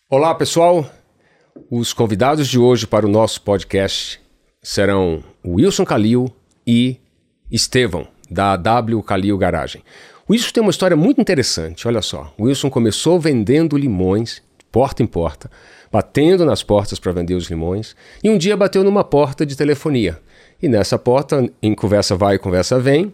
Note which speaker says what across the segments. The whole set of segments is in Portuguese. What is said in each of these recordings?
Speaker 1: Olá, pessoal. Os convidados de hoje para o nosso podcast serão Wilson Calil e Estevão, da AW Calil Garagem. O Wilson tem uma história muito interessante, olha só. O Wilson começou vendendo limões, porta em porta, batendo nas portas para vender os limões, e um dia bateu numa porta de telefonia. E nessa porta, em conversa vai, conversa vem,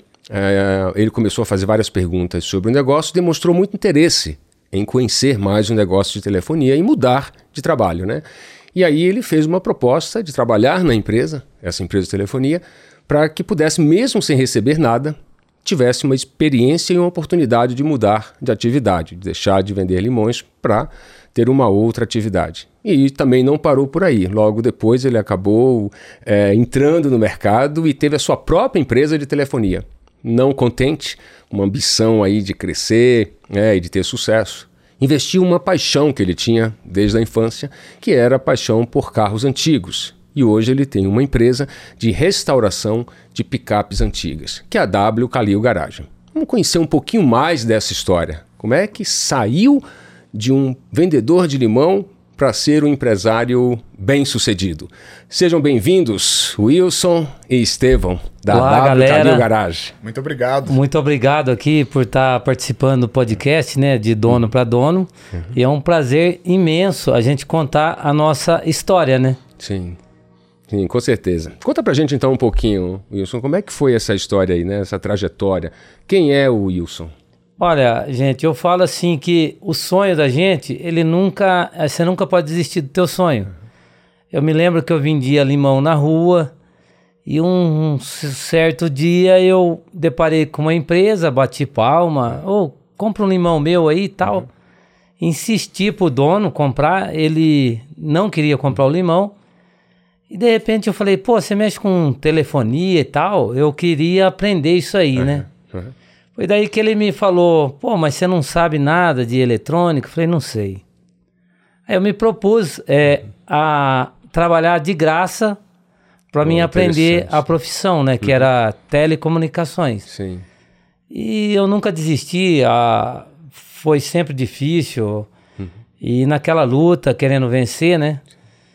Speaker 1: ele começou a fazer várias perguntas sobre o negócio, demonstrou muito interesse em conhecer mais o negócio de telefonia e mudar de trabalho, né? E aí ele fez uma proposta de trabalhar na empresa, essa empresa de telefonia, para que pudesse, mesmo sem receber nada, tivesse uma experiência e uma oportunidade de mudar de atividade, de deixar de vender limões para ter uma outra atividade. E também não parou por aí. Logo depois ele acabou entrando no mercado e teve a sua própria empresa de telefonia. Não contente, uma ambição aí de crescer e de ter sucesso, investiu uma paixão que ele tinha desde a infância, que era a paixão por carros antigos. E hoje ele tem uma empresa de restauração de picapes antigas, que é a AW Calil Garagem. Vamos conhecer um pouquinho mais dessa história. Como é que saiu de um vendedor de limão para ser um empresário bem-sucedido. Sejam bem-vindos, Wilson e Estevão, da AW Calil Garagem.
Speaker 2: Muito obrigado.
Speaker 3: Muito obrigado aqui por estar participando do podcast, né, de dono para dono. E é um prazer imenso a gente contar a nossa história, né?
Speaker 1: Sim, com certeza. Conta pra gente então um pouquinho, Wilson, como é que foi essa história aí, né, essa trajetória? Quem é o Wilson?
Speaker 3: Olha, gente, eu falo assim que o sonho da gente, você nunca pode desistir do teu sonho. Eu me lembro que eu vendia limão na rua e um certo dia eu deparei com uma empresa, bati palma, compra um limão meu aí e tal. Insisti pro dono comprar, ele não queria comprar o limão. E de repente eu falei, você mexe com telefonia e tal, eu queria aprender isso aí, né? Foi daí que ele me falou, mas você não sabe nada de eletrônica? Eu falei, não sei. Aí eu me propus a trabalhar de graça para mim aprender a profissão, né? Que era telecomunicações.
Speaker 1: Sim.
Speaker 3: E eu nunca desisti, foi sempre difícil. E naquela luta, querendo vencer, né?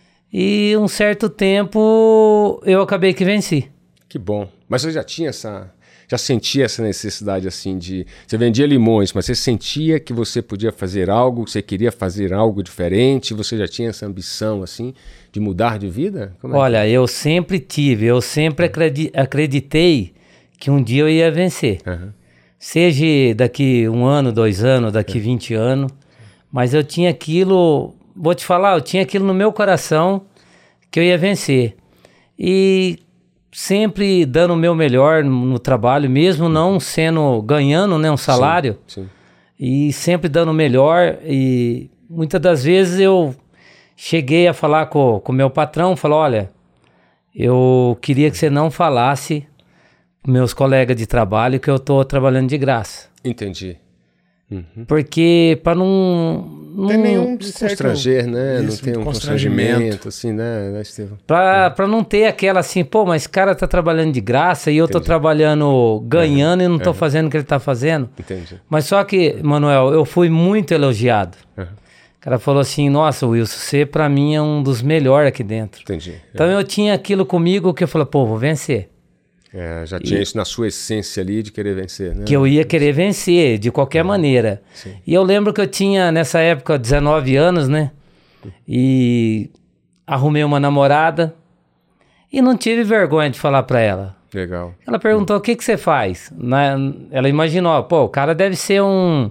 Speaker 3: E um certo tempo eu acabei que venci.
Speaker 1: Que bom. Mas você já sentia essa necessidade assim você vendia limões, mas você sentia que você podia fazer algo, que você queria fazer algo diferente, você já tinha essa ambição assim de mudar de vida?
Speaker 3: Olha, eu sempre acreditei que um dia eu ia vencer. Seja daqui 1 ano, 2 anos, daqui 20 anos, mas eu tinha aquilo, vou te falar, eu tinha aquilo no meu coração que eu ia vencer. E sempre dando o meu melhor no trabalho, mesmo não ganhando, né, um salário.
Speaker 1: Sim.
Speaker 3: E sempre dando o melhor. E muitas das vezes eu cheguei a falar com o meu patrão, falou, olha, eu queria que você não falasse com meus colegas de trabalho que eu estou trabalhando de graça.
Speaker 1: Entendi.
Speaker 3: Porque para não
Speaker 2: tem nenhum
Speaker 1: constranger, né? Não tem um constrangimento, assim, né, Estevão?
Speaker 3: Pra não ter aquela assim, mas esse cara tá trabalhando de graça e eu tô trabalhando, ganhando e não tô fazendo o que ele tá fazendo.
Speaker 1: Entendi.
Speaker 3: Mas só que, Manuel, eu fui muito elogiado. O cara falou assim, nossa, Wilson, você pra mim é um dos melhores aqui dentro.
Speaker 1: Entendi.
Speaker 3: Então eu tinha aquilo comigo que eu falei, vou vencer.
Speaker 1: Já tinha isso na sua essência ali de querer vencer, né?
Speaker 3: Que eu ia querer vencer, de qualquer maneira.
Speaker 1: Sim.
Speaker 3: E eu lembro que eu tinha, nessa época, 19 anos, né? E arrumei uma namorada e não tive vergonha de falar pra ela.
Speaker 1: Legal.
Speaker 3: Ela perguntou, o que você faz? Ela imaginou, o cara deve ser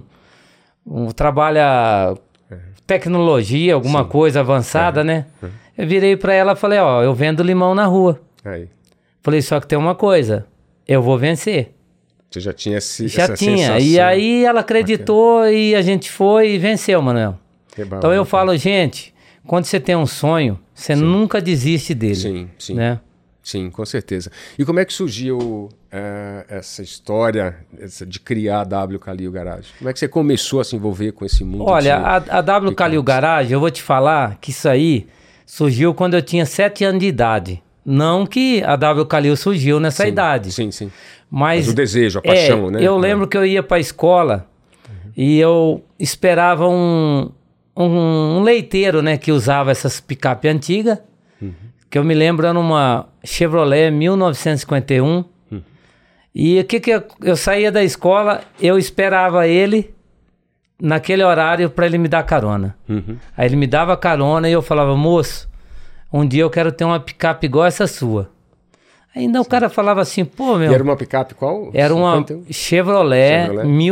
Speaker 3: trabalha tecnologia, alguma coisa avançada, né? Eu virei pra ela e falei, eu vendo limão na rua.
Speaker 1: Aí.
Speaker 3: Falei, só que tem uma coisa, eu vou vencer.
Speaker 1: Você já tinha essa
Speaker 3: sensação.
Speaker 1: sensação.
Speaker 3: E aí ela acreditou e a gente foi e venceu, Manuel. Então eu falo, gente, quando você tem um sonho, você nunca desiste dele.
Speaker 1: Sim.
Speaker 3: Né?
Speaker 1: Sim, com certeza. E como é que surgiu essa história de criar a AW Calil Garagem? Como é que você começou a se envolver com esse mundo?
Speaker 3: Olha, a AW Calil Garagem, eu vou te falar que isso aí surgiu quando eu tinha 7 anos de idade. Não que a AW Calil surgiu nessa idade.
Speaker 1: Sim.
Speaker 3: Mas
Speaker 1: o desejo, a paixão, né?
Speaker 3: Eu lembro que eu ia para a escola e eu esperava um um leiteiro, né, que usava essas picape antigas, que eu me lembro era uma Chevrolet 1951. E o que eu saía da escola, eu esperava ele naquele horário para ele me dar carona. Aí ele me dava carona e eu falava, moço, um dia eu quero ter uma picape igual essa sua. Ainda o cara falava assim, pô, meu...
Speaker 1: E era uma picape qual?
Speaker 3: Era uma Chevrolet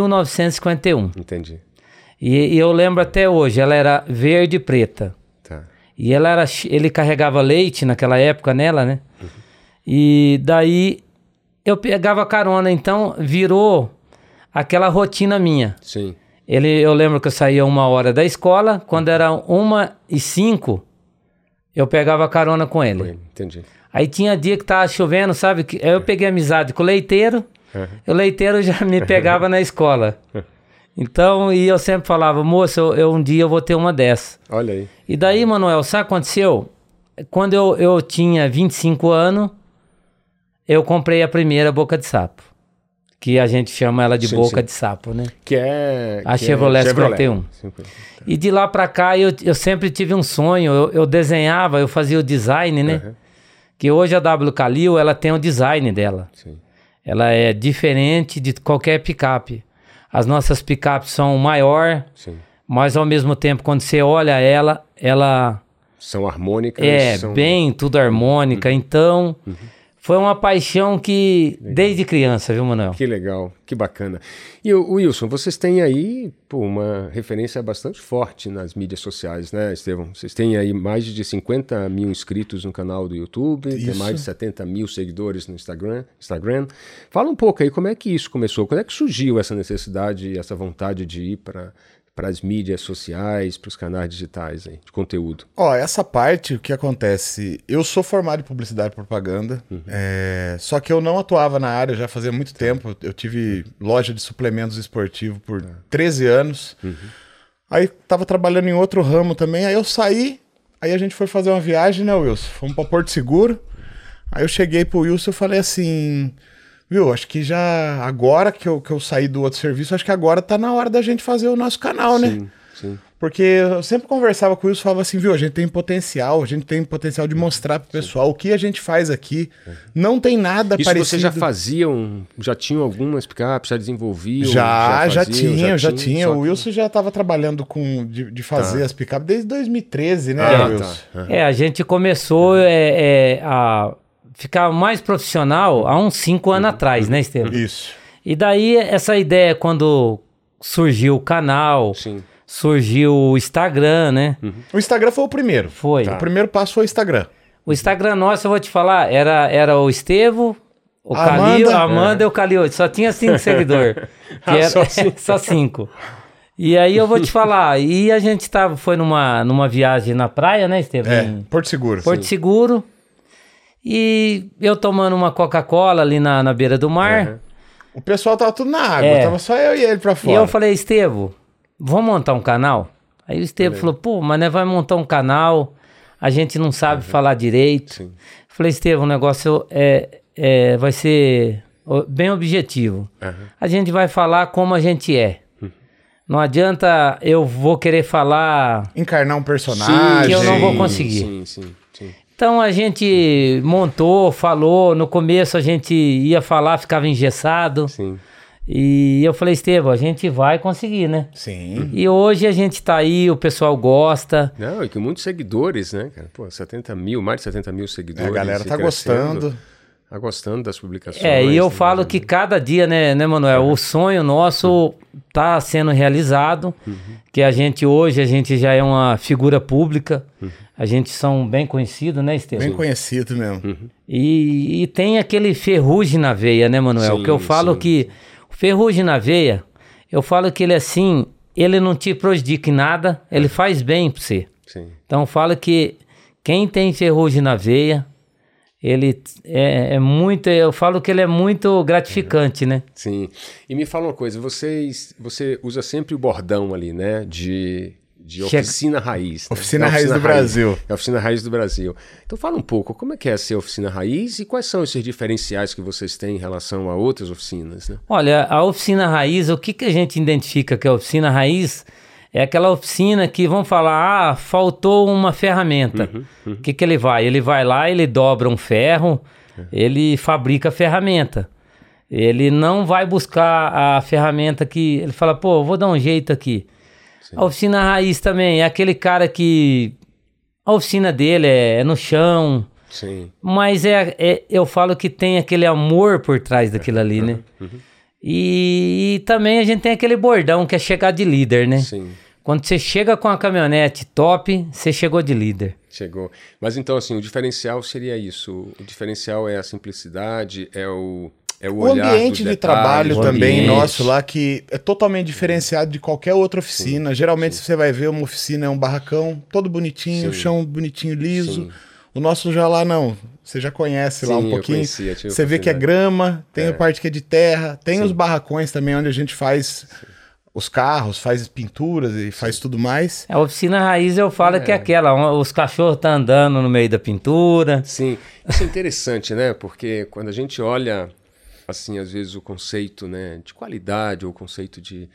Speaker 3: 1951.
Speaker 1: Entendi.
Speaker 3: E eu lembro até hoje, ela era verde e preta.
Speaker 1: Tá.
Speaker 3: E ele carregava leite naquela época nela, né? E daí eu pegava carona, então virou aquela rotina minha.
Speaker 1: Sim.
Speaker 3: Eu lembro que eu saía 1h da escola, quando era 1h05, eu pegava carona com ele.
Speaker 1: Entendi.
Speaker 3: Aí tinha dia que tava chovendo, sabe? Aí eu peguei amizade com o leiteiro, e o leiteiro já me pegava na escola. Então, e eu sempre falava, moço, um dia eu vou ter uma dessa.
Speaker 1: Olha aí.
Speaker 3: E daí, Manuel, sabe o que aconteceu? Quando eu tinha 25 anos, eu comprei a primeira boca de sapo. Que a gente chama ela de boca de sapo, né?
Speaker 1: Que é...
Speaker 3: A Chevrolet 51. E de lá pra cá, eu sempre tive um sonho. Eu desenhava, eu fazia o design, né? Que hoje a W Kalil, ela tem o design dela. Sim. Ela é diferente de qualquer picape. As nossas picapes são maior, mas ao mesmo tempo, quando você olha ela...
Speaker 1: São harmônicas.
Speaker 3: Bem tudo harmônica. Então, foi uma paixão que... Desde criança, viu, Manuel?
Speaker 1: Que legal, que bacana. E o Wilson, vocês têm aí uma referência bastante forte nas mídias sociais, né, Estevão? Vocês têm aí mais de 50 mil inscritos no canal do YouTube, tem mais de 70 mil seguidores no Instagram. Fala um pouco aí, como é que isso começou? Quando é que surgiu essa necessidade, essa vontade de ir para as mídias sociais, para os canais digitais aí, de conteúdo?
Speaker 2: Essa parte, o que acontece? Eu sou formado em publicidade e propaganda, só que eu não atuava na área já fazia muito tempo. Eu tive loja de suplementos esportivos por 13 anos. Aí tava trabalhando em outro ramo também, aí eu saí, aí a gente foi fazer uma viagem, né, Wilson? Fomos para Porto Seguro, aí eu cheguei pro Wilson e falei assim... Viu, acho que já agora que eu saí do outro serviço, acho que agora tá na hora da gente fazer o nosso canal, né? Sim. Porque eu sempre conversava com o Wilson e falava assim, viu, a gente tem potencial de mostrar pro pessoal o que a gente faz aqui. Não tem nada parecido.
Speaker 1: Isso vocês já faziam, já tinham algumas picapes, já desenvolviam?
Speaker 2: Já tinha. O Wilson já estava trabalhando de fazer as picapes desde 2013, né, Wilson?
Speaker 3: A gente começou a ficar mais profissional há uns 5 anos atrás, né, Estevão?
Speaker 2: Isso.
Speaker 3: E daí, essa ideia, quando surgiu o canal, surgiu o Instagram, né?
Speaker 2: O Instagram foi o primeiro.
Speaker 3: Foi.
Speaker 2: O primeiro passo foi o Instagram.
Speaker 3: O Instagram nosso, eu vou te falar, era o Estevão, o Kalil, a Amanda e o Kalil. Só tinha 5 seguidores. Só 5. E aí eu vou te falar, e a gente foi numa viagem na praia, né, Estevão?
Speaker 2: Porto Seguro.
Speaker 3: Porto Seguro. E eu tomando uma Coca-Cola ali na beira do mar.
Speaker 2: O pessoal tava tudo na água, tava só eu e ele pra fora.
Speaker 3: E eu falei, Estevão, vamos montar um canal? Aí o Estevão falou, pô, mas nós vai montar um canal, a gente não sabe falar direito. Falei, Estevão, o negócio vai ser bem objetivo. A gente vai falar como a gente é. Não adianta eu vou querer falar...
Speaker 2: Encarnar um personagem.
Speaker 3: Que eu não vou conseguir.
Speaker 1: Sim.
Speaker 3: Então a gente montou, falou, no começo a gente ia falar, ficava engessado. E eu falei, Estevão, a gente vai conseguir, né?
Speaker 2: Sim.
Speaker 3: E hoje a gente tá aí, o pessoal gosta.
Speaker 1: Não, e com muitos seguidores, né, cara? Pô, 70 mil, mais de 70 mil seguidores.
Speaker 2: A galera tá gostando.
Speaker 1: Tá gostando das publicações.
Speaker 3: E eu falo que cada dia, né, Manuel, o sonho nosso tá sendo realizado, que a gente já é uma figura pública, a gente são bem conhecidos, né, Estevão?
Speaker 2: Bem conhecido mesmo.
Speaker 3: E tem aquele ferrugem na veia, né, Manuel? Que eu falo que o ferrugem na veia, eu falo que ele assim, ele não te prejudica em nada, ele faz bem pra você. Então eu falo que quem tem ferrugem na veia, ele é muito... Eu falo que ele é muito gratificante, né?
Speaker 1: Sim. E me fala uma coisa, você usa sempre o bordão ali, né? De oficina raiz. Né?
Speaker 2: Oficina raiz do Brasil.
Speaker 1: É a oficina raiz do Brasil. Então fala um pouco, como é que é ser oficina raiz e quais são esses diferenciais que vocês têm em relação a outras oficinas, né?
Speaker 3: Olha, a oficina raiz, o que a gente identifica que é a oficina raiz É aquela oficina que vão falar, faltou uma ferramenta. O que ele vai? Ele vai lá, ele dobra um ferro, ele fabrica a ferramenta. Ele não vai buscar a ferramenta que... Ele fala, pô, vou dar um jeito aqui. Sim. A oficina raiz também é aquele cara que... A oficina dele é no chão.
Speaker 1: Sim.
Speaker 3: Mas eu falo que tem aquele amor por trás daquilo ali, né? E também a gente tem aquele bordão que é chegar de líder, né?
Speaker 1: Sim.
Speaker 3: Quando você chega com a caminhonete top, você chegou de líder.
Speaker 1: Chegou. Mas então, assim, o diferencial seria isso. O diferencial é a simplicidade, é o olhar
Speaker 2: ambiente de trabalho também
Speaker 3: ambiente.
Speaker 2: nosso lá, que é totalmente diferenciado de qualquer outra oficina. Sim, geralmente você vai ver uma oficina, é um barracão todo bonitinho, o chão bonitinho, liso. Sim. O nosso já lá não. Você já conhece lá um pouquinho.
Speaker 1: Conhecia,
Speaker 2: você vê que é grama, tem a parte que é de terra, tem os barracões também onde a gente faz os carros, faz pinturas e faz tudo mais.
Speaker 3: A oficina raiz eu falo que é aquela, os cachorros estão andando no meio da pintura.
Speaker 1: Sim, isso é interessante, né? Porque quando a gente olha, assim, às vezes o conceito, né, de qualidade ou o conceito de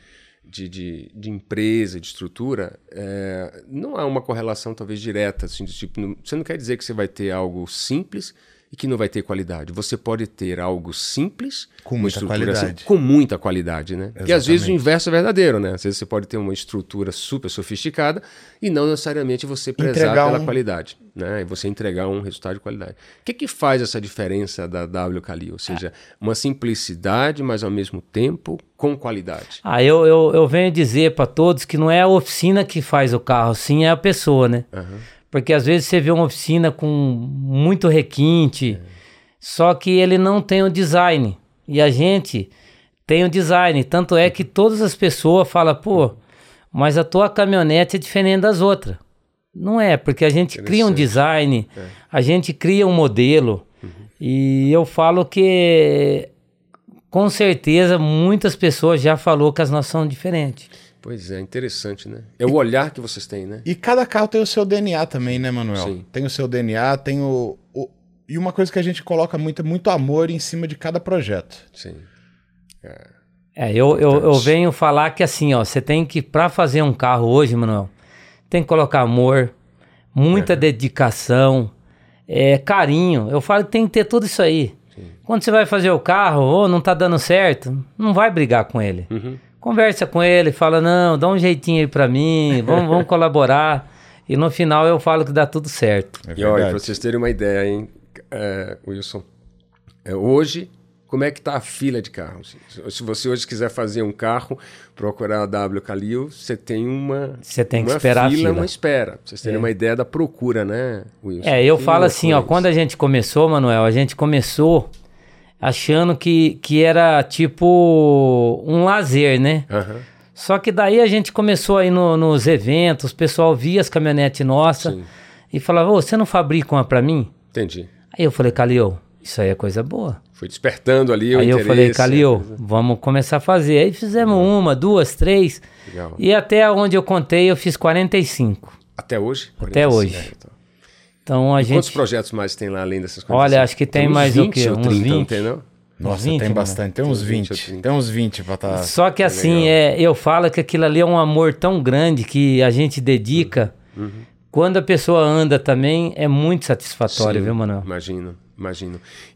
Speaker 1: empresa, de estrutura, não há uma correlação talvez direta, assim, de tipo, você não quer dizer que você vai ter algo simples e que não vai ter qualidade. Você pode ter algo simples,
Speaker 2: com muita qualidade.
Speaker 1: Assim, com muita qualidade, né? Exatamente. E às vezes o inverso é verdadeiro, né? Às vezes você pode ter uma estrutura super sofisticada e não necessariamente você prezar pela qualidade, né? E você entregar um resultado de qualidade. O que faz essa diferença da W Kalil? Ou seja, uma simplicidade, mas ao mesmo tempo com qualidade.
Speaker 3: Eu venho dizer para todos que não é a oficina que faz o carro, sim é a pessoa, né? Porque às vezes você vê uma oficina com muito requinte, só que ele não tem o design. E a gente tem o design. Tanto é que todas as pessoas falam, pô, mas a tua caminhonete é diferente das outras. Não é, porque a gente cria um design, a gente cria um modelo. E eu falo que, com certeza, muitas pessoas já falaram que as nossas são diferentes.
Speaker 1: Pois é, interessante, né? É o olhar que vocês têm, né?
Speaker 2: E cada carro tem o seu DNA também, né, Manuel?
Speaker 1: Sim.
Speaker 2: Tem o seu DNA, tem e uma coisa que a gente coloca muito amor em cima de cada projeto.
Speaker 1: Sim.
Speaker 3: Eu venho falar que assim, ó, você tem que, para fazer um carro hoje, Manuel, tem que colocar amor, muita dedicação, carinho. Eu falo que tem que ter tudo isso aí. Sim. Quando você vai fazer o carro, ou não tá dando certo, não vai brigar com ele. Conversa com ele, fala, não, dá um jeitinho aí pra mim, vamos colaborar. E no final eu falo que dá tudo certo.
Speaker 1: E olha, pra vocês terem uma ideia, hein, Wilson, hoje, como é que tá a fila de carros? Se você hoje quiser fazer um carro, procurar a W Kalil, você tem
Speaker 3: que esperar a fila.
Speaker 1: Uma espera. Pra vocês terem uma ideia da procura, né, Wilson?
Speaker 3: Eu falo assim, ó, quando a gente começou, Manuel, a gente começou achando que era tipo um lazer, né? Só que daí a gente começou aí nos eventos, o pessoal via as caminhonetes nossas e falava, você não fabrica uma pra mim?
Speaker 1: Entendi.
Speaker 3: Aí eu falei, Kalil, isso aí é coisa boa.
Speaker 1: Foi despertando ali o
Speaker 3: interesse. Aí eu falei, Kalil, vamos começar a fazer. Aí fizemos 1, 2, 3.
Speaker 1: Legal.
Speaker 3: E até onde eu contei, eu fiz 45.
Speaker 1: Até hoje? 45,
Speaker 3: até hoje. Então a gente...
Speaker 1: Quantos projetos mais tem lá além dessas coisas?
Speaker 3: Olha, acho que tem mais
Speaker 1: 20,
Speaker 3: o quê?
Speaker 1: Uns
Speaker 3: 20.
Speaker 1: Não tem, não?
Speaker 2: Nossa,
Speaker 3: 20,
Speaker 2: tem bastante. Tem uns 20. Tem uns 20 pra estar...
Speaker 3: Só que assim, eu falo que aquilo ali é um amor tão grande que a gente dedica. Quando a pessoa anda também, é muito satisfatório, viu, Manuel?
Speaker 1: Imagino.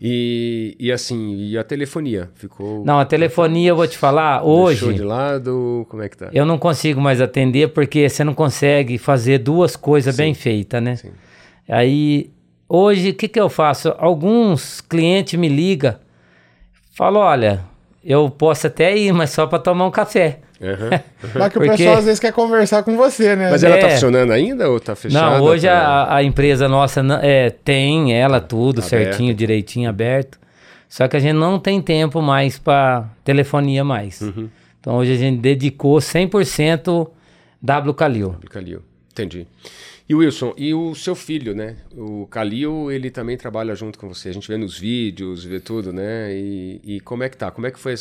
Speaker 1: E assim, e a telefonia? Ficou...
Speaker 3: Não, a telefonia, eu vou te falar, hoje...
Speaker 1: Deixou de lado? Como é que tá?
Speaker 3: Eu não consigo mais atender porque você não consegue fazer duas coisas bem feitas, né?
Speaker 1: Sim.
Speaker 3: Aí, hoje, o que eu faço? Alguns clientes me ligam, falam, olha, eu posso até ir, mas só para tomar um café.
Speaker 2: Mas que o pessoal às vezes quer conversar com você, né?
Speaker 1: Mas ela tá funcionando ainda ou tá fechada?
Speaker 3: Não, hoje a empresa nossa tem ela tudo aberto, certinho, direitinho, aberto. Só que a gente não tem tempo mais para telefonia mais. Então hoje a gente dedicou 100% W Kalil.
Speaker 1: Entendi. E Wilson, e o seu filho, né? O Kalil, ele também trabalha junto com você. A gente vê nos vídeos, vê tudo, né? E como é que tá? Como é que foi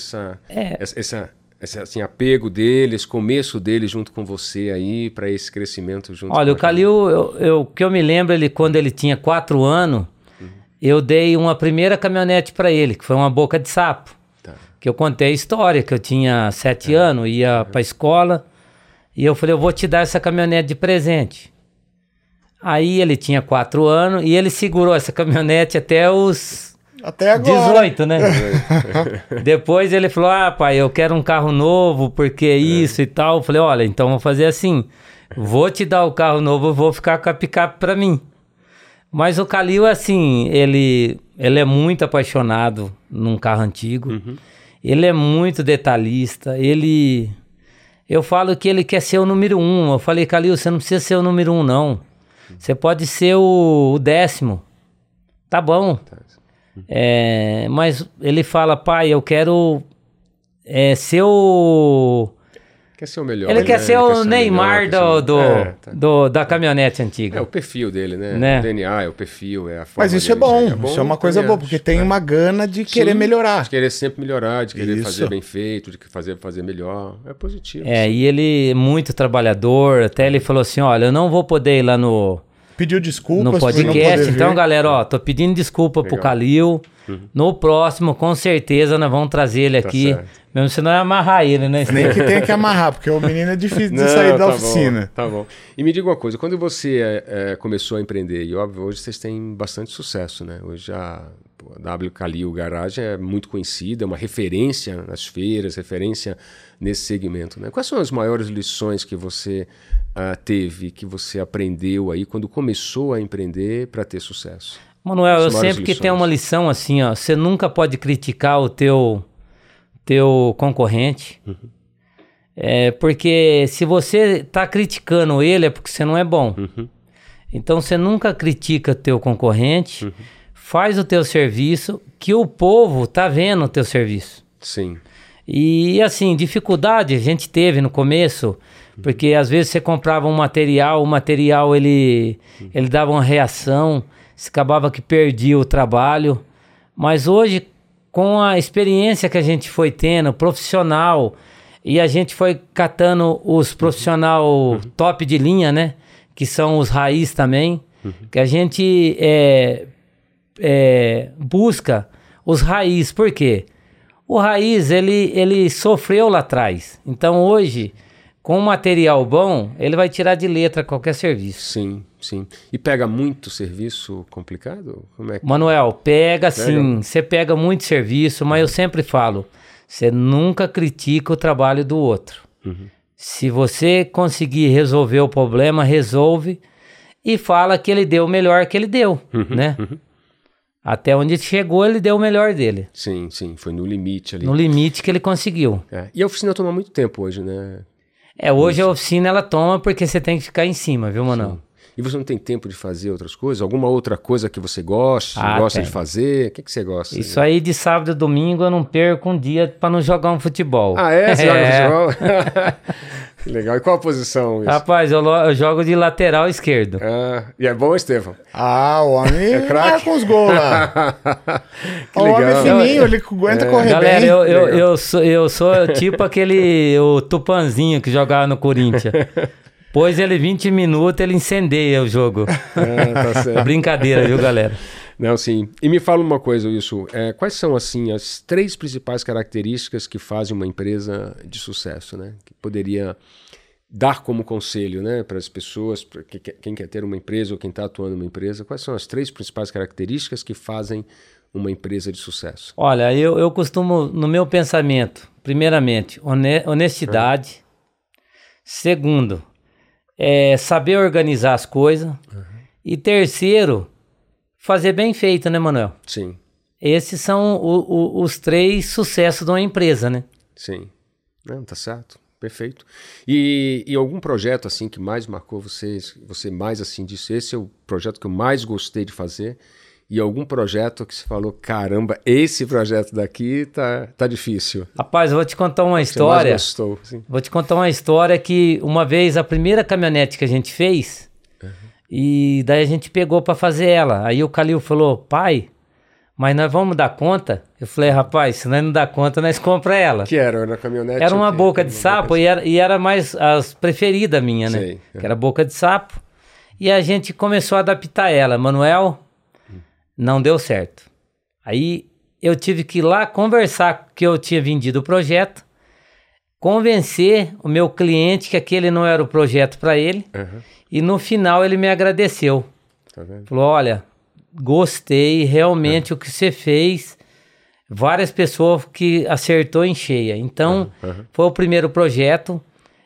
Speaker 1: esse assim, apego dele, esse começo dele junto com você aí, para esse crescimento junto?
Speaker 3: Olha, o Kalil, o que eu me lembro, quando ele tinha 4 anos, eu dei uma primeira caminhonete para ele, que foi uma boca de sapo. Que eu contei a história, que eu tinha 7 anos, ia para a escola, E eu falei, eu vou te dar essa caminhonete de presente. Aí ele tinha 4 anos e ele segurou essa caminhonete até os
Speaker 2: Até agora.
Speaker 3: 18, né? Depois ele falou, pai, eu quero um carro novo, porque isso e tal. Eu falei, olha, então vou fazer assim, vou te dar o carro novo, eu vou ficar com a picape pra mim. Mas o Calil, assim, ele é muito apaixonado num carro antigo, ele é muito detalhista, eu falo que ele quer ser o número 1. Eu falei, Calil, você não precisa ser o número 1, não. Você pode ser o 10º. Tá bom. Mas ele fala, pai, eu quero ser o...
Speaker 1: Quer ser o melhor.
Speaker 3: Ele quer ser o Neymar da caminhonete
Speaker 1: É
Speaker 3: antiga.
Speaker 1: o perfil dele, né? O DNA, é o perfil, é a forma.
Speaker 2: Mas isso é
Speaker 1: dele,
Speaker 2: bom, isso é uma coisa boa, porque tem uma gana de querer melhorar.
Speaker 1: De querer sempre melhorar, de querer
Speaker 2: Isso.
Speaker 1: fazer bem feito, de fazer melhor. É positivo.
Speaker 3: E ele é muito trabalhador. Até ele falou assim, olha, eu não vou poder ir lá no
Speaker 2: Pediu desculpas
Speaker 3: no
Speaker 2: por não poder
Speaker 3: podcast. Então,
Speaker 2: vir.
Speaker 3: galera, tô pedindo desculpa pro Calil. No próximo, com certeza, nós vamos trazer ele aqui.
Speaker 1: certo.
Speaker 3: Mesmo se não é amarrar ele, né?
Speaker 2: Nem que tenha que amarrar, porque o menino é difícil de sair da oficina.
Speaker 1: Tá bom. E me diga uma coisa, quando você começou a empreender, e óbvio, hoje vocês têm bastante sucesso, né? Hoje a W Calil Garagem é muito conhecida, é uma referência nas feiras, referência nesse segmento, né? Quais são as maiores lições que você teve, que você aprendeu aí quando começou a empreender para ter sucesso?
Speaker 3: Manuel, eu
Speaker 1: As maiores
Speaker 3: sempre que
Speaker 1: lições.
Speaker 3: tenho uma lição assim, ó, você nunca pode criticar o teu concorrente, porque se você está criticando ele é porque você não é bom. Então você nunca critica teu concorrente, faz o teu serviço, que o povo tá vendo o teu serviço.
Speaker 1: Sim.
Speaker 3: E assim, dificuldade a gente teve no começo, porque às vezes você comprava um material, o material ele dava uma reação, se acabava que perdia o trabalho. Mas hoje, com a experiência que a gente foi tendo, profissional, e a gente foi catando os profissional top de linha, né? Que são os raiz também, que a gente busca os raiz. Por quê? O raiz, ele sofreu lá atrás. Então hoje, com um material bom, ele vai tirar de letra qualquer serviço.
Speaker 1: Sim, sim. E pega muito serviço complicado? Como é que...
Speaker 3: Manuel, pega sim, você pega muito serviço, mas eu sempre falo, você nunca critica o trabalho do outro. Se você conseguir resolver o problema, resolve e fala que ele deu o melhor que ele deu, né? Até onde chegou, ele deu o melhor dele.
Speaker 1: Sim, sim, foi no limite ali.
Speaker 3: No limite que ele conseguiu.
Speaker 1: E a oficina toma muito tempo hoje, né?
Speaker 3: Hoje a oficina ela toma porque você tem que ficar em cima, viu, Manuel?
Speaker 1: Sim. E você não tem tempo de fazer outras coisas? Alguma outra coisa que você gosta
Speaker 3: tem.
Speaker 1: de fazer? O que você gosta?
Speaker 3: Isso aí de sábado e domingo eu não perco um dia pra não jogar um futebol.
Speaker 1: Você joga futebol? Legal. E qual a posição? Isso?
Speaker 3: Rapaz, eu jogo de lateral esquerdo.
Speaker 1: E é bom, Estevão?
Speaker 2: O homem
Speaker 1: craque.
Speaker 2: com os gols lá.
Speaker 1: Que
Speaker 2: O homem é
Speaker 1: legal.
Speaker 2: fininho, ele aguenta correr
Speaker 3: Galera,
Speaker 2: bem.
Speaker 3: eu sou tipo o Tupanzinho que jogava no Corinthians. Pôs ele 20 minutos, ele incendeia o jogo.
Speaker 1: Tá certo.
Speaker 3: Brincadeira, viu, galera?
Speaker 1: Não, sim. E me fala uma coisa, Wilson. Quais são, assim, as 3 principais características que fazem uma empresa de sucesso, né? Que poderia dar como conselho, né, para as pessoas, para quem quer ter uma empresa ou quem está atuando numa empresa. Quais são as 3 principais características que fazem uma empresa de sucesso?
Speaker 3: Olha, eu costumo, no meu pensamento, primeiramente, honestidade. Segundo, saber organizar as coisas. E terceiro, fazer bem feito, né, Manuel?
Speaker 1: Sim.
Speaker 3: Esses são os 3 sucessos de uma empresa, né?
Speaker 1: Sim. Não, tá certo. Perfeito. E algum projeto assim que mais marcou você mais assim disse, esse é o projeto que eu mais gostei de fazer, e algum projeto que você falou, caramba, esse projeto daqui tá difícil.
Speaker 3: Rapaz, eu vou te contar uma história.
Speaker 1: Você mais gostou, sim.
Speaker 3: Vou te contar uma história que uma vez, a primeira caminhonete que a gente fez, e daí a gente pegou para fazer ela. Aí o Calil falou, pai, mas nós vamos dar conta? Eu falei, rapaz, se nós não dar conta, nós compra ela.
Speaker 1: Que era na caminhonete?
Speaker 3: Era uma boca de sapo e era mais as preferidas minha, né?
Speaker 1: Sei.
Speaker 3: Que era boca de sapo. E a gente começou a adaptar ela. Manuel, não deu certo. Aí eu tive que ir lá conversar que eu tinha vendido o projeto convencer o meu cliente que aquele não era o projeto para ele. E no final ele me agradeceu.
Speaker 1: Tá vendo?
Speaker 3: Falou, olha, gostei, realmente o que você fez. Várias pessoas que acertou em cheia. Então, foi o primeiro projeto.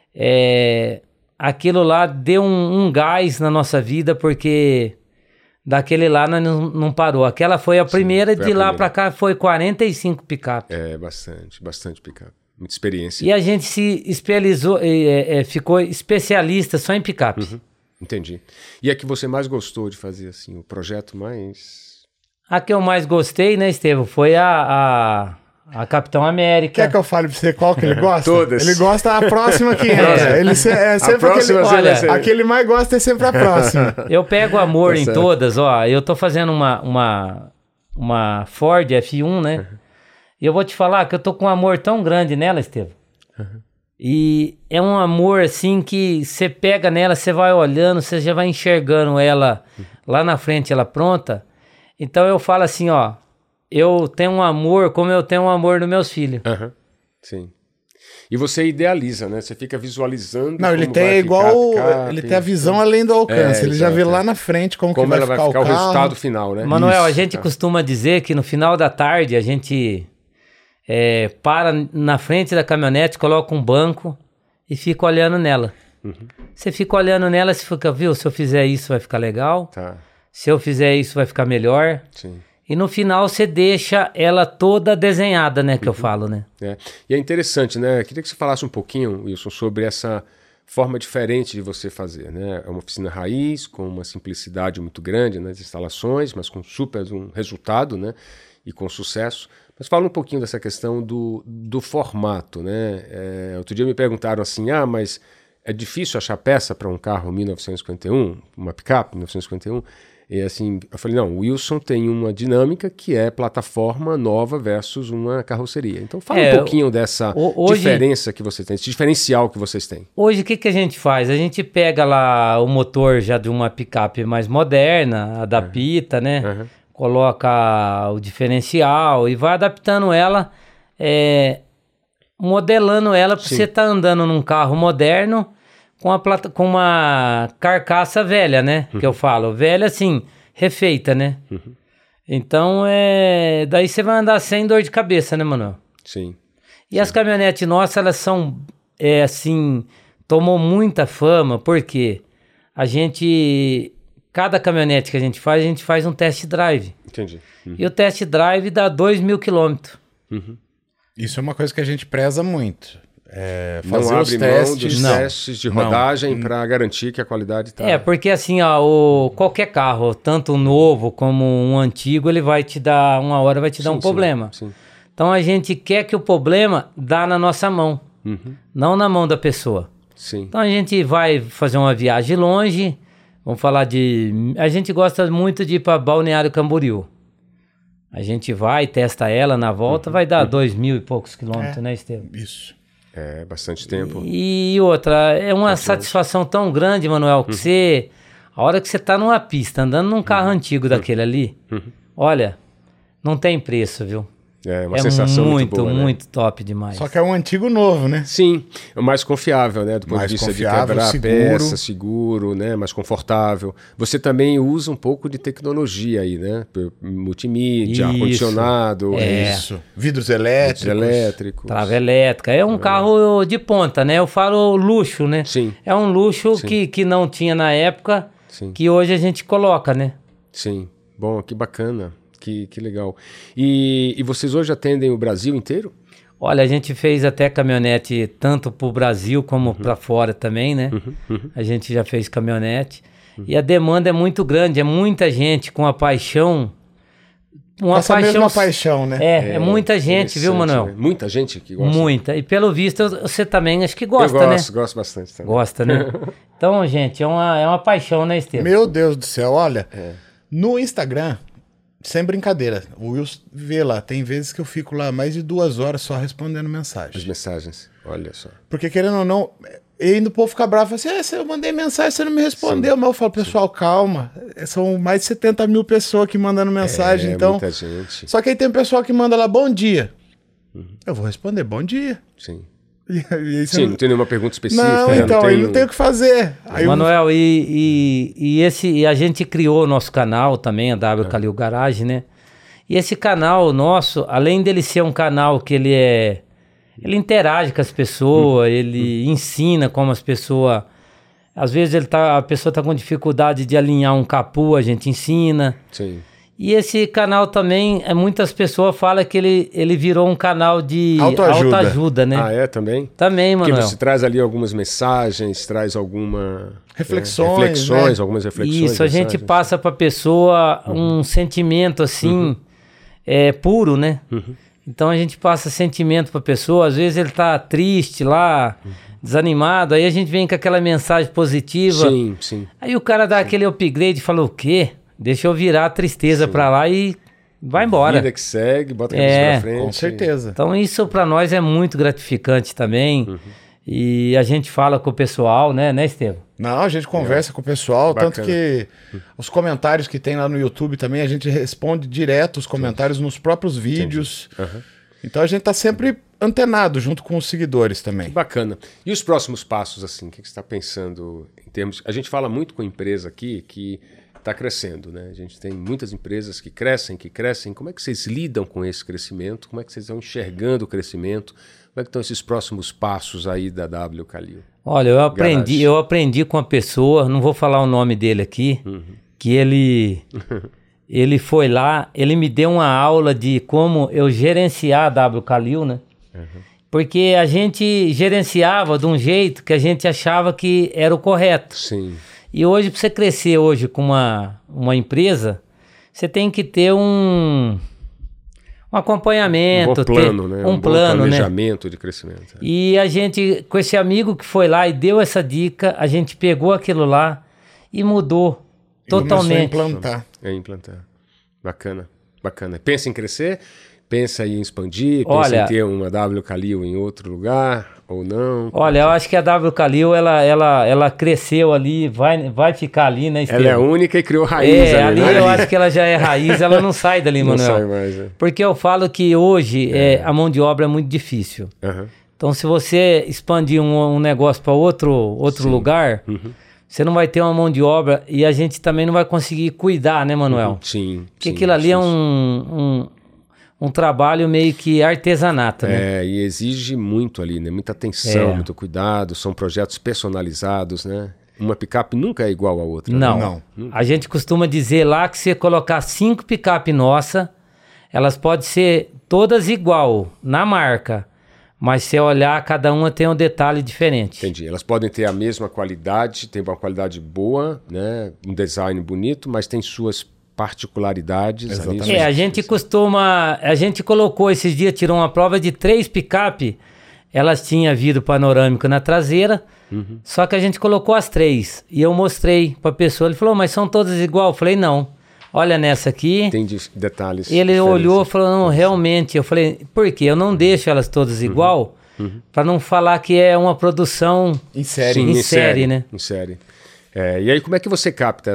Speaker 3: Aquilo lá deu um gás na nossa vida, porque daquele lá nós não parou. Aquela foi a primeira,
Speaker 1: foi a
Speaker 3: de lá
Speaker 1: primeira.
Speaker 3: para cá foi 45 picape.
Speaker 1: Bastante picape. Muita experiência.
Speaker 3: E a gente se especializou, ficou especialista só em picape.
Speaker 1: Entendi. E a que você mais gostou de fazer, assim, o projeto mais...
Speaker 3: A que eu mais gostei, né, Estevam, foi a Capitão América.
Speaker 2: Quer que eu fale pra você qual que ele gosta?
Speaker 1: Todas.
Speaker 2: Ele gosta da próxima que entra. Ele sempre
Speaker 1: próxima
Speaker 3: vai ser-
Speaker 2: a que ele mais gosta é sempre a próxima.
Speaker 3: Eu pego amor
Speaker 1: Tá
Speaker 3: em
Speaker 1: certo.
Speaker 3: todas, ó. Eu tô fazendo uma Ford F1, né? E eu vou te falar que eu tô com um amor tão grande nela, Estevam. E é um amor, assim, que você pega nela, você vai olhando, você já vai enxergando ela lá na frente, ela pronta. Então eu falo assim, ó. Eu tenho um amor como eu tenho um amor nos meus filhos.
Speaker 1: Sim. E você idealiza, né? Você fica visualizando.
Speaker 2: Não, ele
Speaker 1: como
Speaker 2: tem
Speaker 1: vai
Speaker 2: igual.
Speaker 1: ficar a picape,
Speaker 2: Ele tem a visão além do alcance. Ele já vê
Speaker 1: exato,
Speaker 2: lá na frente como que
Speaker 1: Como
Speaker 2: vai
Speaker 1: ela vai
Speaker 2: ficar
Speaker 1: ficar
Speaker 2: o
Speaker 1: o
Speaker 2: carro.
Speaker 1: resultado final, né?
Speaker 3: Manuel, a
Speaker 1: Isso.
Speaker 3: gente costuma dizer que no final da tarde a gente para na frente da caminhonete, coloca um banco e fica olhando nela. Você fica olhando nela, você fica, viu, se eu fizer isso vai ficar legal,
Speaker 1: Tá,
Speaker 3: se eu fizer isso vai ficar melhor.
Speaker 1: sim.
Speaker 3: E no final você deixa ela toda desenhada, né, que eu falo, né?
Speaker 1: E é interessante, né? Queria que você falasse um pouquinho, Wilson, sobre essa forma diferente de você fazer, né? É uma oficina raiz, com uma simplicidade muito grande nas instalações, mas com super um resultado, né? E com sucesso. Mas fala um pouquinho dessa questão do formato, né? Outro dia me perguntaram assim, mas é difícil achar peça para um carro 1951, uma picape 1951? E assim, eu falei, não, o Wilson tem uma dinâmica que é plataforma nova versus uma carroceria. Então fala um pouquinho dessa diferença que você tem, esse diferencial que vocês têm.
Speaker 3: Hoje o que a gente faz? A gente pega lá o motor já de uma picape mais moderna, adapta, né? Coloca o diferencial e vai adaptando ela, modelando ela para você estar andando num carro moderno com uma carcaça velha, né? Que eu falo, velha assim, refeita, né? Então, daí você vai andar sem dor de cabeça, né, Manuel?
Speaker 1: Sim.
Speaker 3: E as caminhonetes nossas, elas são, assim, tomou muita fama, porque cada caminhonete que a gente faz um test drive.
Speaker 1: Entendi.
Speaker 3: E o test drive dá 2.000 quilômetros.
Speaker 2: Isso é uma coisa que a gente preza muito. Fazer
Speaker 1: Não
Speaker 2: os
Speaker 1: abre mão dos
Speaker 2: testes.
Speaker 1: testes de rodagem para garantir que a qualidade está...
Speaker 3: Porque assim, ó, qualquer carro, tanto novo como um antigo, ele vai te dar, uma hora vai te dar um problema.
Speaker 1: Sim.
Speaker 3: Então a gente quer que o problema dá na nossa mão, não na mão da pessoa.
Speaker 1: Sim.
Speaker 3: Então a gente vai fazer uma viagem longe, vamos falar a gente gosta muito de ir para Balneário Camboriú. A gente vai, testa ela na volta, vai dar 2.000 e poucos quilômetros, né, Estevam?
Speaker 2: Isso.
Speaker 1: É, bastante tempo.
Speaker 3: E outra, é uma satisfação tão grande, Manuel, que a hora que você tá numa pista, andando num carro antigo daquele ali, olha, não tem preço, viu?
Speaker 1: É uma sensação muito boa, né?
Speaker 3: muito top demais.
Speaker 2: Só que é um antigo novo, né?
Speaker 1: Sim, é o mais confiável, né? Do ponto
Speaker 2: Mais
Speaker 1: de vista de
Speaker 2: confiável,
Speaker 1: quebrar
Speaker 2: seguro.
Speaker 1: peça, seguro, né? Mais confortável. Você também usa um pouco de tecnologia aí, né? Multimídia,
Speaker 3: Isso.
Speaker 1: ar-condicionado,
Speaker 2: Isso. Vidros elétricos.
Speaker 1: elétricos.
Speaker 3: Trava elétrica. É um carro de ponta, né? Eu falo luxo, né?
Speaker 1: Sim.
Speaker 3: É um luxo que não tinha na época,
Speaker 1: Sim.
Speaker 3: que hoje a gente coloca, né?
Speaker 1: Sim. Bom, que bacana. Que legal. E vocês hoje atendem o Brasil inteiro?
Speaker 3: Olha, a gente fez até caminhonete tanto para o Brasil como para fora também, né? A gente já fez caminhonete. E a demanda é muito grande, é muita gente com a paixão.
Speaker 2: Essa mesma paixão, né?
Speaker 3: É muita gente, viu, Manuel?
Speaker 1: Né? Muita gente que gosta.
Speaker 3: Muita. E pelo visto, você também acho que gosta,
Speaker 1: Eu
Speaker 3: né?
Speaker 1: gosto bastante também.
Speaker 3: Gosta, né? Então, gente, é uma paixão, né, Estevam?
Speaker 2: Meu Deus do céu, olha. No Instagram, sem brincadeira, o Wilson vê lá, tem vezes que eu fico lá mais de 2 horas só respondendo
Speaker 1: As
Speaker 2: mensagem.
Speaker 1: mensagens, olha só.
Speaker 2: Porque querendo ou não, e ainda o povo fica bravo, fala assim, eu mandei mensagem, você não me respondeu. Mas eu falo, pessoal, calma, são mais de 70 mil pessoas que mandando mensagem, então...
Speaker 1: muita gente.
Speaker 2: Só que aí tem pessoal que manda lá, bom dia. Eu vou responder, bom dia.
Speaker 1: Sim.
Speaker 2: E aí
Speaker 1: Sim, não tem nenhuma pergunta específica.
Speaker 2: Não,
Speaker 1: né?
Speaker 2: então, aí não tem o que fazer. Aí
Speaker 3: Manuel, e a gente criou o nosso canal também, a W Kalil Garage, né? E esse canal nosso, além dele ser um canal que ele interage com as pessoas, ele ensina como as pessoas... Às vezes a pessoa está com dificuldade de alinhar um capô, a gente ensina.
Speaker 1: Sim.
Speaker 3: E esse canal também, muitas pessoas falam que ele virou um canal de autoajuda, né?
Speaker 1: Ah, é? Também?
Speaker 3: Também,
Speaker 1: Porque
Speaker 3: Manuel.
Speaker 1: você traz ali algumas mensagens, traz algumas
Speaker 2: reflexões,
Speaker 1: né?
Speaker 2: né?
Speaker 1: Algumas reflexões.
Speaker 3: Isso, a gente
Speaker 1: mensagens.
Speaker 3: passa para a pessoa um sentimento assim, puro, né? Então a gente passa sentimento para a pessoa, às vezes ele tá triste lá, desanimado, aí a gente vem com aquela mensagem positiva.
Speaker 1: Sim, sim.
Speaker 3: Aí o cara dá aquele upgrade e fala, o quê? Deixa eu virar a tristeza para lá e vai embora.
Speaker 1: Vida que segue, bota a cabeça pra frente.
Speaker 2: Com certeza.
Speaker 3: Então isso para nós é muito gratificante também. E a gente fala com o pessoal, né, Estevam?
Speaker 2: Não, a gente conversa com o pessoal,
Speaker 1: Bacana.
Speaker 2: tanto que os comentários que tem lá no YouTube também, a gente responde direto os comentários nos próprios vídeos. Então a gente tá sempre antenado junto com os seguidores também.
Speaker 1: Bacana. E os próximos passos, assim, o que você está pensando em termos... A gente fala muito com empresa aqui que está crescendo, né? A gente tem muitas empresas que crescem. Como é que vocês lidam com esse crescimento? Como é que vocês estão enxergando o crescimento? Como é que estão esses próximos passos aí da W Kalil?
Speaker 3: Olha, eu aprendi com uma pessoa, não vou falar o nome dele aqui, que ele foi lá, ele me deu uma aula de como eu gerenciar a W Kalil, né? Porque a gente gerenciava de um jeito que a gente achava que era o correto.
Speaker 1: Sim.
Speaker 3: E hoje, para você crescer hoje com uma empresa, você tem que ter um acompanhamento,
Speaker 1: Um bom plano, né?
Speaker 3: Um plano,
Speaker 1: bom planejamento de crescimento.
Speaker 3: E a gente, com esse amigo que foi lá e deu essa dica, a gente pegou aquilo lá e mudou totalmente.
Speaker 2: Começou a implantar.
Speaker 1: Implantar. Bacana, bacana. Pensa em crescer? Pensa em expandir? Pensa
Speaker 3: Olha,
Speaker 1: em ter uma W Kalil em outro lugar ou não?
Speaker 3: Olha, eu acho que a W Kalil, ela cresceu ali, vai ficar ali, né, Estevam?
Speaker 1: Ela é única e criou raiz
Speaker 3: ali,
Speaker 1: né?
Speaker 3: eu acho que ela já é raiz, ela não sai dali,
Speaker 1: Não
Speaker 3: Manuel.
Speaker 1: sai mais, né?
Speaker 3: Porque eu falo que hoje a mão de obra é muito difícil. Então, se você expandir um negócio para outro lugar, você não vai ter uma mão de obra e a gente também não vai conseguir cuidar, né, Manuel?
Speaker 1: Sim.
Speaker 3: Porque aquilo ali é um trabalho meio que artesanato, né?
Speaker 1: E exige muito ali, né? Muita atenção, muito cuidado, são projetos personalizados, né? Uma picape nunca é igual a outra.
Speaker 3: Não. A gente costuma dizer lá que se colocar 5 picape nossa, elas podem ser todas igual na marca, mas se olhar, cada uma tem um detalhe diferente.
Speaker 1: Entendi. Elas podem ter a mesma qualidade, tem uma qualidade boa, né? Um design bonito, mas tem suas particularidades.
Speaker 2: Exatamente.
Speaker 3: A gente colocou esses dias, tirou uma prova de 3 picape, elas tinham vidro panorâmico na traseira, só que a gente colocou as 3, e eu mostrei pra pessoa, ele falou, mas são todas igual? Eu falei, não, olha nessa aqui.
Speaker 1: Tem detalhes.
Speaker 3: Ele olhou e falou, não, realmente, eu falei, por quê? Eu não deixo elas todas igual, pra não falar que é uma produção
Speaker 2: em série.
Speaker 3: Sim, em série, né?
Speaker 1: Em série. E aí, como é que você capta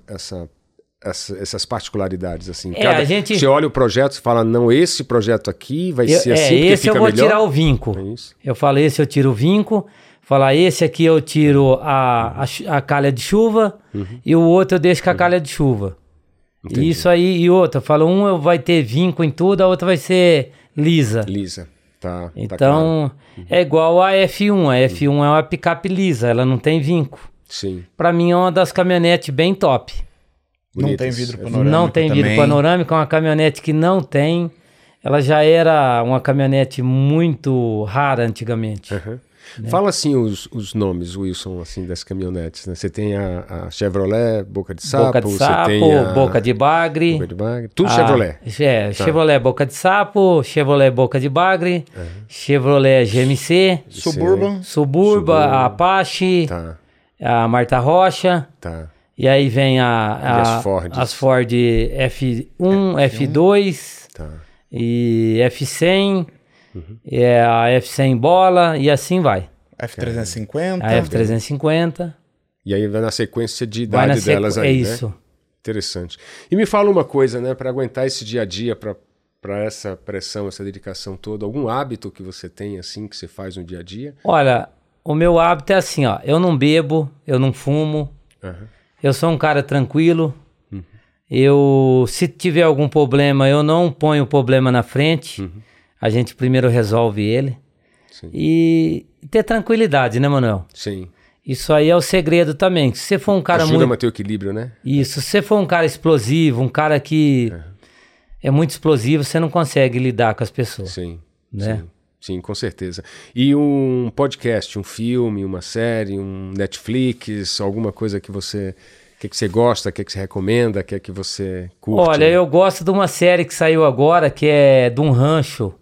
Speaker 1: essas particularidades, assim? Você olha o projeto e fala, não, esse projeto aqui vai ser assim, porque
Speaker 3: esse
Speaker 1: fica
Speaker 3: eu vou
Speaker 1: melhor.
Speaker 3: Tirar o vinco.
Speaker 1: É isso?
Speaker 3: Eu falo, esse eu tiro o vinco. Falar, esse aqui eu tiro a calha de chuva e o outro eu deixo com a calha de chuva.
Speaker 1: Entendi.
Speaker 3: Isso aí, e outra, eu falo, vai ter vinco em tudo, a outra vai ser lisa.
Speaker 1: Lisa, tá.
Speaker 3: Então, é igual a F1. A F1 é uma picape lisa, ela não tem vinco.
Speaker 1: Sim.
Speaker 3: Pra mim é uma das caminhonetes bem top.
Speaker 2: Não
Speaker 1: Bonitas.
Speaker 2: tem vidro panorâmico.
Speaker 3: Não tem vidro
Speaker 2: também.
Speaker 3: panorâmico, é uma caminhonete que não tem. Ela já era uma caminhonete muito rara antigamente.
Speaker 1: Né? Fala assim os nomes, Wilson, assim, das caminhonetes, né? Você tem a Chevrolet Boca de Sapo,
Speaker 3: você
Speaker 1: tem a
Speaker 3: Boca de Bagre.
Speaker 1: Tudo Chevrolet.
Speaker 3: Chevrolet Boca de Sapo, Chevrolet Boca de Bagre, Chevrolet GMC, Suburban, a Apache, a Marta Rocha.
Speaker 1: Tá.
Speaker 3: E aí vem
Speaker 1: as
Speaker 3: Ford F1, F2 e F100, e a F100 bola e assim vai.
Speaker 2: F350.
Speaker 3: A F350.
Speaker 1: E aí vai na sequência de idade delas aí,
Speaker 3: isso.
Speaker 1: Né? Interessante. E me fala uma coisa, né, para aguentar esse dia a dia, para para essa pressão, essa dedicação toda? Algum hábito que você tem, assim, que você faz no dia a dia?
Speaker 3: Olha, o meu hábito é assim, ó. Eu não bebo, eu não fumo. Eu sou um cara tranquilo. Se tiver algum problema, eu não ponho o problema na frente. A gente primeiro resolve ele.
Speaker 1: Sim.
Speaker 3: E ter tranquilidade, né, Manuel?
Speaker 1: Sim.
Speaker 3: Isso aí é o segredo também. Se você for um cara
Speaker 1: Ajuda a manter o equilíbrio, né?
Speaker 3: Isso. Se você for um cara explosivo, um cara que é muito explosivo, você não consegue lidar com as pessoas.
Speaker 1: Sim.
Speaker 3: Né?
Speaker 1: Sim. Sim, com certeza. E um podcast, um filme, uma série, um Netflix, alguma coisa que você... O que você gosta, o que você recomenda, o que você curte?
Speaker 3: Olha, eu gosto de uma série que saiu agora, que é de um rancho.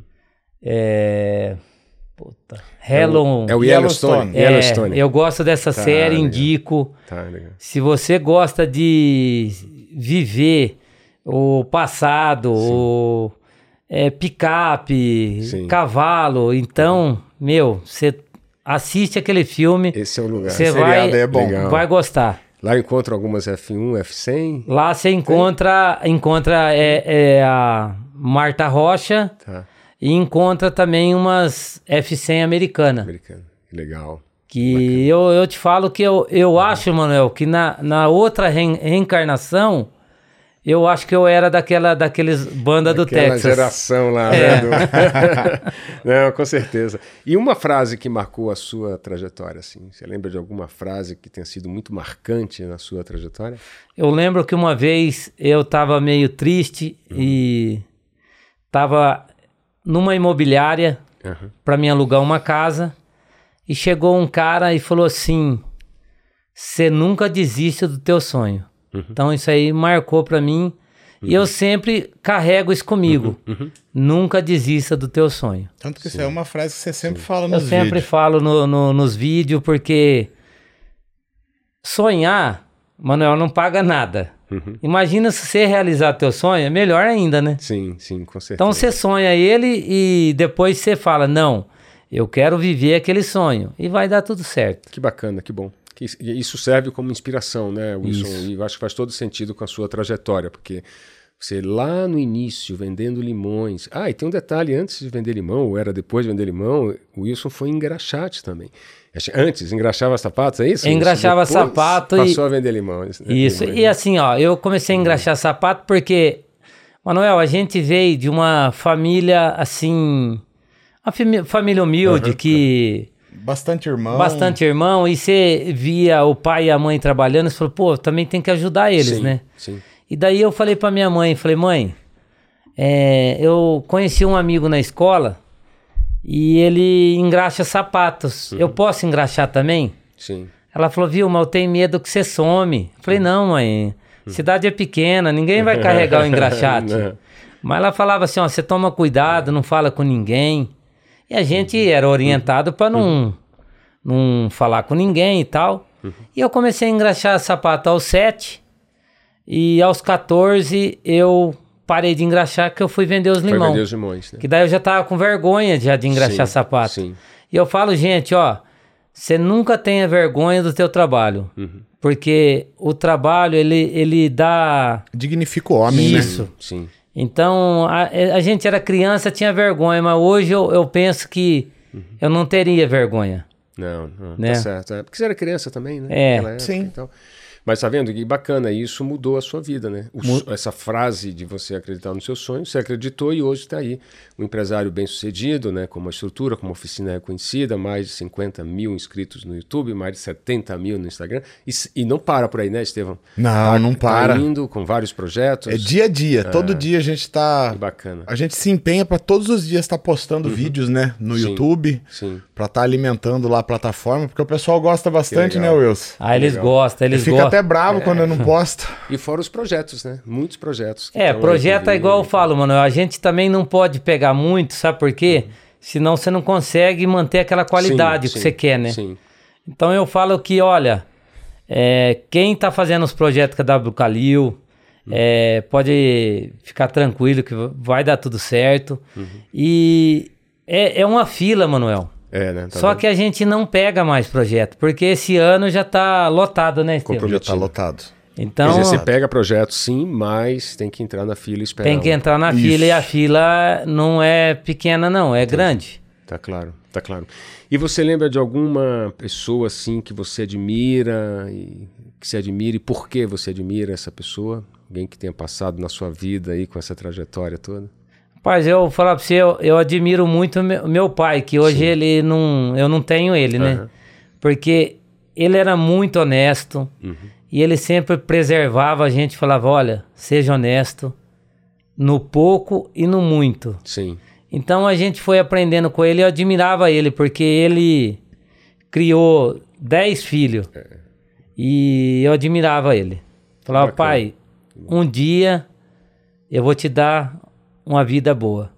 Speaker 1: É o Yellowstone. Yellowstone.
Speaker 3: Eu gosto dessa série,
Speaker 1: legal.
Speaker 3: Indico.
Speaker 1: Tá, legal.
Speaker 3: Se você gosta de viver o passado, o picape,
Speaker 1: Sim.
Speaker 3: cavalo, então, você assiste aquele filme.
Speaker 1: Esse é o lugar.
Speaker 3: Você
Speaker 2: seriado é bom.
Speaker 3: vai gostar.
Speaker 1: Lá eu encontro algumas F1, F100.
Speaker 3: Lá você encontra a Marta Rocha.
Speaker 1: Tá.
Speaker 3: E encontra também umas F100 americana.
Speaker 1: Legal.
Speaker 3: Que eu te falo que eu acho, Manuel, que na outra reencarnação, eu acho que eu era daqueles banda do Texas.
Speaker 1: Aquela geração lá, né? Não, com certeza. E uma frase que marcou a sua trajetória, assim? Você lembra de alguma frase que tenha sido muito marcante na sua trajetória?
Speaker 3: Eu lembro que uma vez eu estava meio triste e estava numa imobiliária para me alugar uma casa e chegou um cara e falou assim: você nunca desiste do teu sonho. Então isso aí marcou para mim e eu sempre carrego isso comigo. Nunca desista do teu sonho.
Speaker 2: Tanto que isso é uma frase que você sempre fala nos vídeos.
Speaker 3: Eu sempre falo nos vídeos porque sonhar, Manuel, não paga nada. Imagina se você realizar teu sonho, é melhor ainda, né?
Speaker 1: Sim, com certeza.
Speaker 3: Então você sonha ele e depois você fala, não, eu quero viver aquele sonho. E vai dar tudo certo.
Speaker 1: Que bacana, que bom. Isso serve como inspiração, né, Wilson? E eu acho que faz todo sentido com a sua trajetória, porque você lá no início, vendendo limões... e tem um detalhe, antes de vender limão, ou era depois de vender limão, o Wilson foi engraxate também. Antes, engraxava sapatos, é isso?
Speaker 3: Engraxava
Speaker 1: depois
Speaker 3: sapato
Speaker 1: passou a vender limão.
Speaker 3: Isso, e assim, ó, eu comecei a engraxar sapato porque, Manuel, a gente veio de uma família, assim, uma família humilde que...
Speaker 2: Bastante
Speaker 3: irmão, e você via o pai e a mãe trabalhando, e você falou, pô, também tem que ajudar eles, né?
Speaker 1: Sim.
Speaker 3: E daí eu falei pra minha mãe, mãe, eu conheci um amigo na escola e ele engraxa sapatos. Eu posso engraxar também?
Speaker 1: Sim.
Speaker 3: Ela falou, viu, mas eu tenho medo que você some. Eu falei, não, mãe, cidade é pequena, ninguém vai carregar o engraxate. Mas ela falava assim, ó, você toma cuidado, não fala com ninguém. E a gente era orientado para não falar com ninguém e tal. E eu comecei a engraxar sapato aos 7 e aos 14 eu parei de engraxar que eu fui vender os limões.
Speaker 1: Vender os limões, né?
Speaker 3: Que daí eu já tava com vergonha de engraxar sapato.
Speaker 1: Sim.
Speaker 3: E eu falo, gente, ó, você nunca tenha vergonha do teu trabalho. Porque o trabalho, ele dá...
Speaker 2: dignifica o homem, né?
Speaker 3: Isso.
Speaker 1: Sim.
Speaker 3: Então, a gente era criança, tinha vergonha, mas hoje eu penso que eu não teria vergonha.
Speaker 1: Não,
Speaker 3: né?
Speaker 1: Tá certo. Porque você era criança também, né?
Speaker 3: É,
Speaker 2: sim.
Speaker 1: Então. Mas tá vendo que bacana, isso mudou a sua vida, né? Essa frase de você acreditar no seu sonho, você acreditou e hoje está aí. Um empresário bem-sucedido, né? Com uma estrutura, com uma oficina reconhecida, mais de 50 mil inscritos no YouTube, mais de 70 mil no Instagram. E não para por aí, né, Estevão?
Speaker 2: Não para.
Speaker 1: Tá indo com vários projetos.
Speaker 2: É dia a dia. Todo dia a gente tá...
Speaker 1: Que bacana.
Speaker 2: A gente se empenha para todos os dias estar postando vídeos, né? No YouTube.
Speaker 1: Sim.
Speaker 2: Para estar alimentando lá a plataforma, porque o pessoal gosta bastante, né, Wilson?
Speaker 3: Eles gostam, eles
Speaker 2: fica
Speaker 3: gostam.
Speaker 2: até bravo quando eu não posto.
Speaker 1: E fora os projetos, né? Muitos projetos.
Speaker 3: Projeto é igual eu falo, mano. A gente também não pode pegar muito, sabe por quê? Senão você não consegue manter aquela qualidade que você quer, né?
Speaker 1: Sim.
Speaker 3: Então eu falo que, olha, quem tá fazendo os projetos com a W Kalil, pode ficar tranquilo que vai dar tudo certo. E é uma fila, Manuel.
Speaker 1: Né?
Speaker 3: Só que a gente não pega mais projeto, porque esse ano já tá lotado, né, Estevam?
Speaker 2: Já tá lotado.
Speaker 3: Então,
Speaker 1: quer dizer, você pega projeto sim, mas tem que entrar na fila e esperar.
Speaker 3: tem que entrar na fila e a fila não é pequena não, é grande.
Speaker 1: Tá claro, tá claro. E você lembra de alguma pessoa assim que você admira e por que você admira essa pessoa? Alguém que tenha passado na sua vida aí com essa trajetória toda?
Speaker 3: Rapaz, eu vou falar pra você, eu admiro muito meu pai, que hoje eu não tenho ele, né? Porque ele era muito honesto e ele sempre preservava a gente, falava, olha, seja honesto no pouco e no muito.
Speaker 1: Sim.
Speaker 3: Então a gente foi aprendendo com ele, eu admirava ele, porque ele criou 10 filhos e eu admirava ele. Falava, pai, um dia eu vou te dar uma vida boa.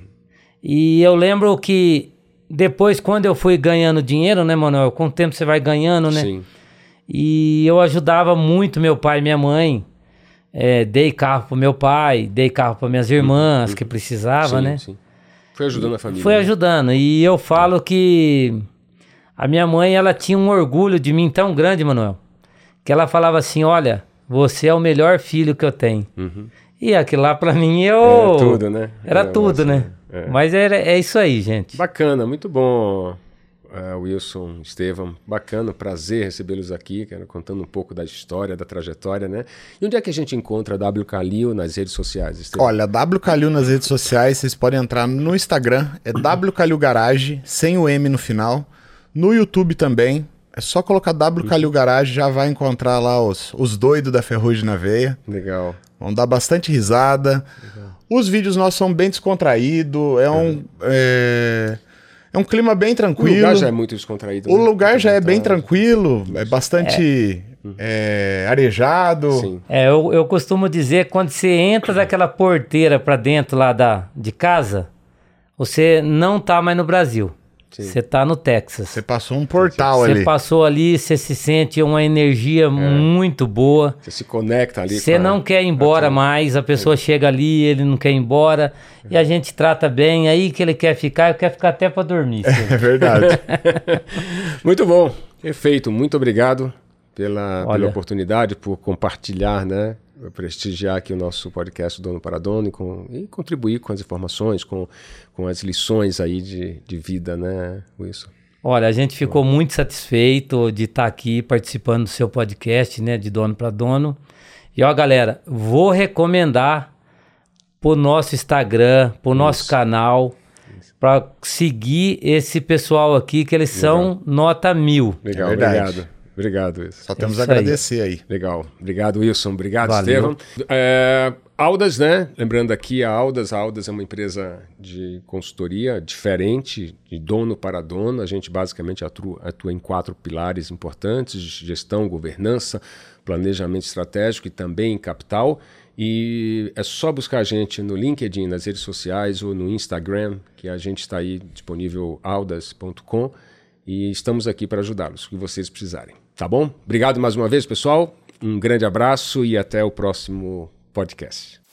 Speaker 3: E eu lembro que depois, quando eu fui ganhando dinheiro, né, Manuel? Com o tempo você vai ganhando, né?
Speaker 1: Sim.
Speaker 3: E eu ajudava muito meu pai e minha mãe. Dei carro pro meu pai, dei carro para minhas irmãs que precisavam, né?
Speaker 1: Sim. Foi ajudando a família.
Speaker 3: Foi
Speaker 1: né?
Speaker 3: ajudando. E eu falo que a minha mãe, ela tinha um orgulho de mim tão grande, Manuel, que ela falava assim, olha, você é o melhor filho que eu tenho. E aquilo lá pra mim,
Speaker 1: Era tudo, né?
Speaker 3: Era tudo, né? Mas é isso aí, gente.
Speaker 1: Bacana, muito bom, Wilson, Estevão. Bacana, prazer recebê-los aqui, cara, contando um pouco da história, da trajetória, né? E onde é que a gente encontra a W Kalil nas redes sociais, Estevão?
Speaker 2: Olha, W Kalil nas redes sociais, vocês podem entrar no Instagram, é W Kalil Garage, sem o M no final. No YouTube também, é só colocar W Kalil Garage, já vai encontrar lá os doidos da Ferrugem na veia.
Speaker 1: Legal.
Speaker 2: Vão dar bastante risada. Os vídeos nossos são bem descontraídos, é um clima bem tranquilo.
Speaker 1: O lugar já é muito descontraído.
Speaker 2: O lugar já é bem tranquilo, é bastante arejado.
Speaker 1: Sim.
Speaker 3: Eu costumo dizer que quando você entra daquela porteira pra dentro lá de casa, você não tá mais no Brasil. Você tá no Texas.
Speaker 2: Você passou um portal ali.
Speaker 3: Você passou ali, você se sente uma energia muito boa.
Speaker 1: Você se conecta ali.
Speaker 3: Você não quer ir embora mais, a pessoa chega ali, ele não quer ir embora, e a gente trata bem, aí que ele quer ficar, eu quero ficar até para dormir.
Speaker 2: É verdade.
Speaker 1: Muito bom, perfeito, muito obrigado pela oportunidade, por compartilhar, né? Prestigiar aqui o nosso podcast Dono para Dono e contribuir com as informações, com as lições aí de vida, né, Wilson?
Speaker 3: Olha, a gente ficou muito satisfeito de estar aqui participando do seu podcast, né, de Dono para Dono. E ó, galera, vou recomendar pro nosso Instagram, pro nosso canal, para seguir esse pessoal aqui, que eles são nota 1000.
Speaker 1: Legal, Obrigado, Wilson.
Speaker 2: Só temos a agradecer aí.
Speaker 1: Legal. Obrigado, Wilson. Obrigado,
Speaker 3: Valeu.
Speaker 1: Estevão. Audas, né? Lembrando aqui, a Audas é uma empresa de consultoria diferente, de dono para dono. A gente basicamente atua em 4 pilares importantes: gestão, governança, planejamento estratégico e também capital. E é só buscar a gente no LinkedIn, nas redes sociais ou no Instagram, que a gente está aí disponível, audas.com. E estamos aqui para ajudá-los, o que vocês precisarem. Tá bom? Obrigado mais uma vez, pessoal. Um grande abraço e até o próximo podcast.